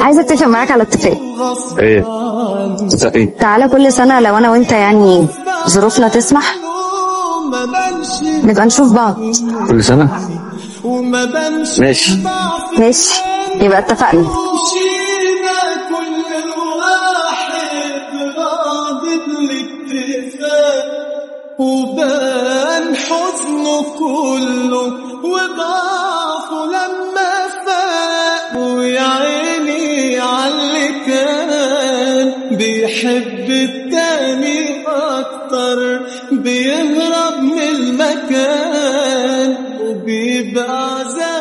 عايزه اتفق معاك على اتفاق. ايه ايه؟ تعالى كل سنه لو انا وانت يعني ظروفنا تسمح نبقى نشوف بعض. كل سنة؟ ماشي ماشي، يبقى اتفقنا. وبان حزنه كله وضعفه لما فاق، ويا عيني عاللي كان بيحب التاني اكتر، بيهرب من المكان وبيبقى عذاب.